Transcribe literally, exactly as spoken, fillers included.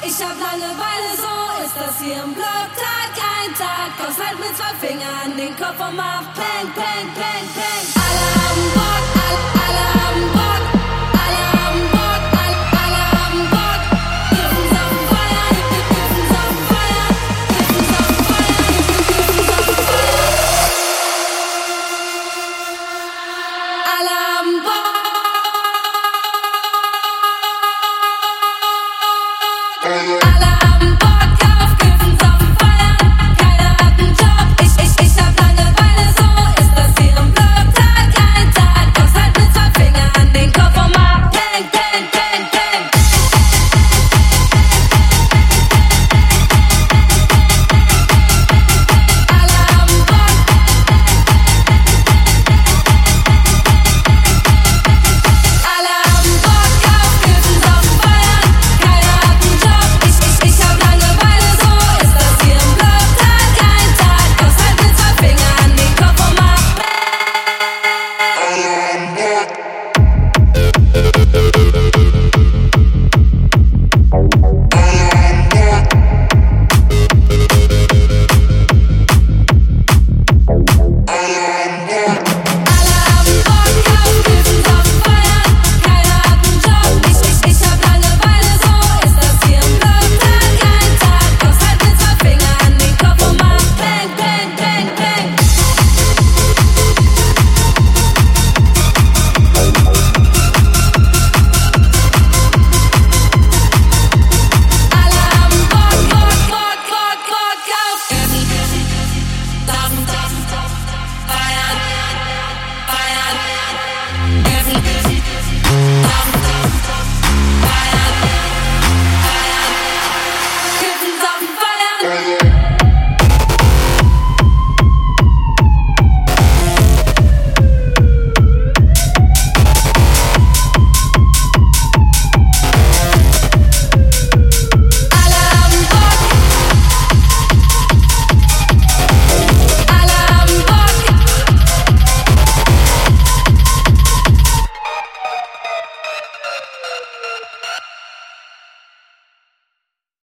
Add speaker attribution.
Speaker 1: Ich hab Langeweile, so ist das hier im Block. Tag ein, Tag aus, halt mit zwei Fingern den Kopf und mach Peng, Peng, Peng, Peng. Alle haben Bock, alle,